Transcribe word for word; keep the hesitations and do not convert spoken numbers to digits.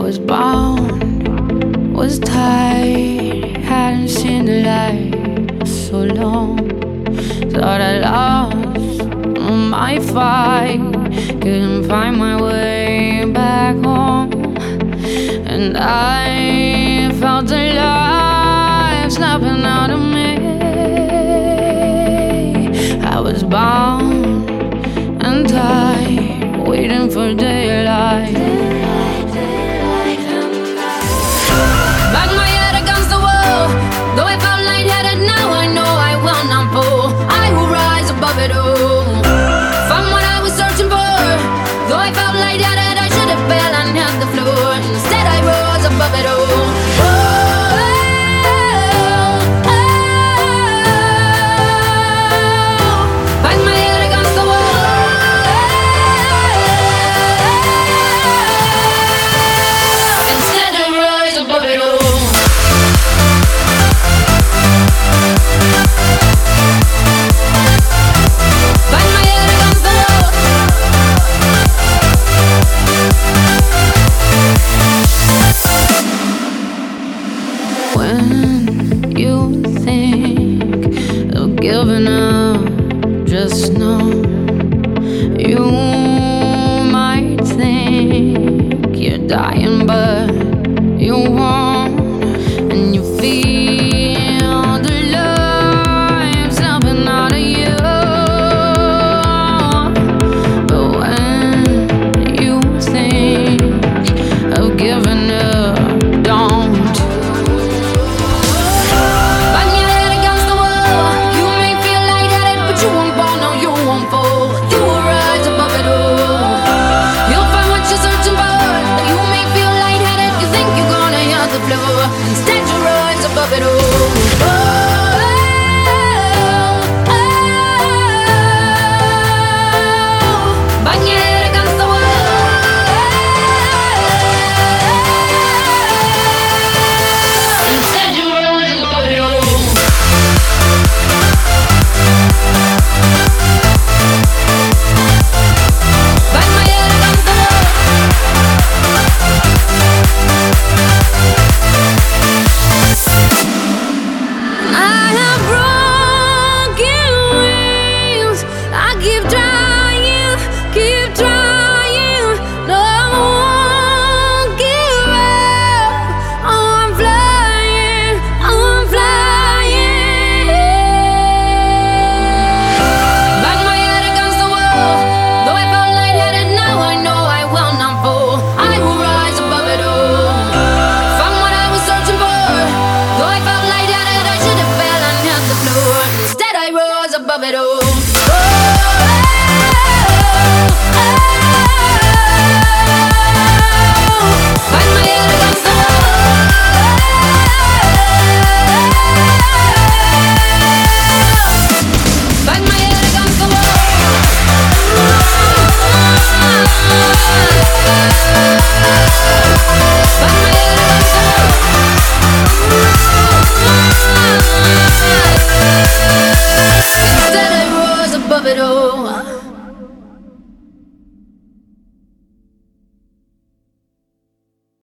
was bound, was tied, hadn't seen the light for so long. Thought I lost my fight, couldn't find my way back home. And I felt alive, snapping out of me. I was bound and tied, waiting for daylight. Bang my head against the wall, though I felt lightheaded, now I know I will not fall. I will rise above it all. Found what I was searching for, though I felt lightheaded, I should have fell and hit the floor. Instead I rose above it all. When you think of giving up, just know you might think you're dying.